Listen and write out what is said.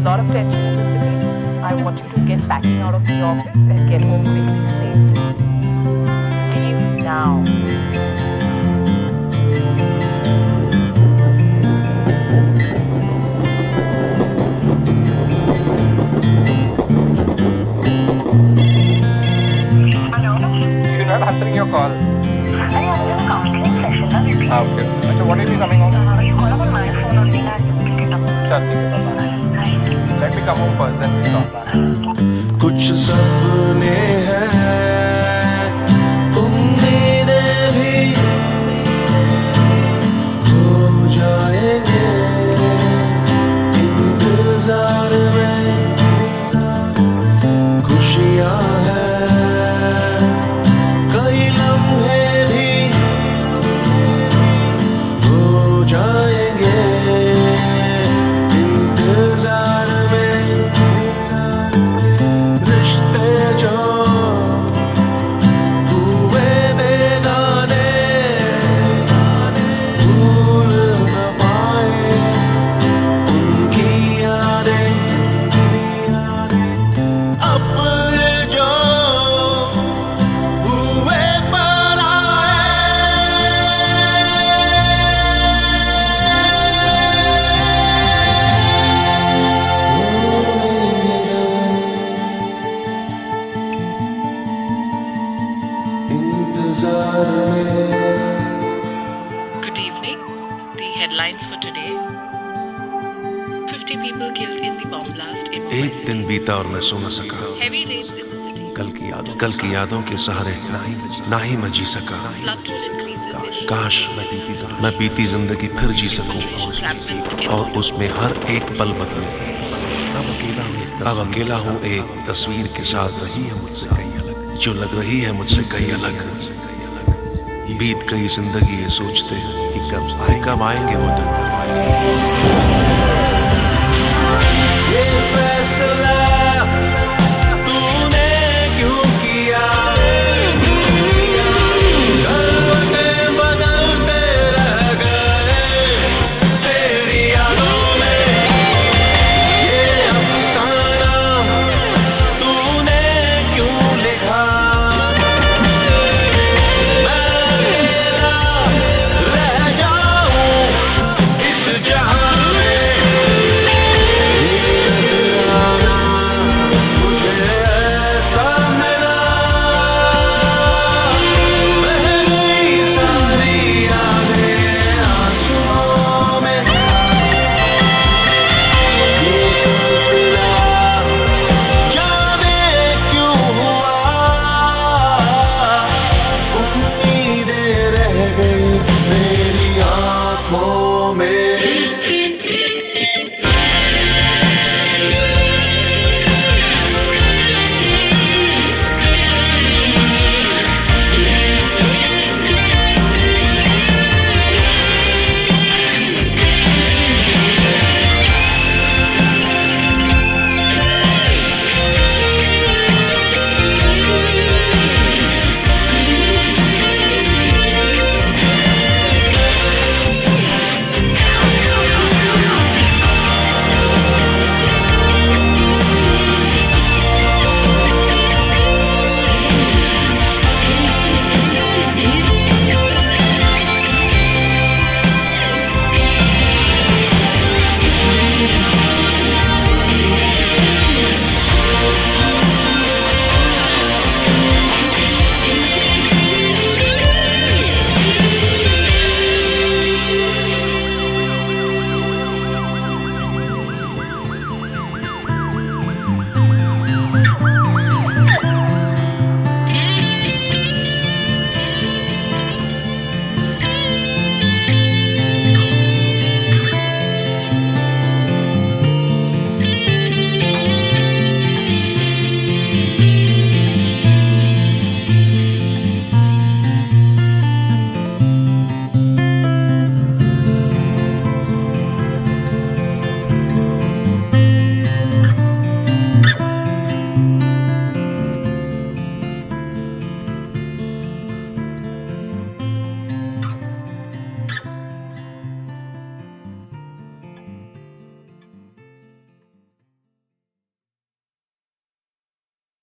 lot of tension in the city. I want you to get packing out of the office and get home quickly safe. Leave now. You're not answering your call. I am in a counseling session. Now you Ah, okay. So what will be coming on? you call up on my phone only. I will pick it up. Sure, ठीक है, bye-bye. Let me come home first, then we'll talk. कुछ सपने हैं, उम्मीदें भी हो जाएंगे इंतजार में। खुशियां हैं, कई लम्हे भी हो जाएंगे इंतजार में। रिश्ते जो हुए बेगाने भूल न पाए उनकी यादें। अपने जो हुए Good evening. The headlines for today. 50 people killed in the bomb blast in Mumbai एक city. दिन बीता और मैं सो न सका। Heavy rains in the city. कल की यादों के सहारे ना ही मैं जी सका। Flood increases in काश मैं बीती जिंदगी फिर जी सकूं entrapment in और उसमें हर एक पल बदलूं। अब अकेला हूँ एक तस्वीर के साथ, जो लग रही है मुझसे कई अलग। बीत गई जिंदगी ये सोचते कि कब आएंगे वो दिन। ये फैसला तूने क्यों किया? करवटे बदलते रह गए तेरी यादों में। ये अफसाना तूने क्यों लिखा? मैं अकेला रह जाऊं इस जहां में। नजराना मुझे ऐसा मिला, बह गई सारी यादें आंसुओं में। ये सिलसिला जाने क्यों हुआ, उम्मीदें रह गई मेरी आंखों में।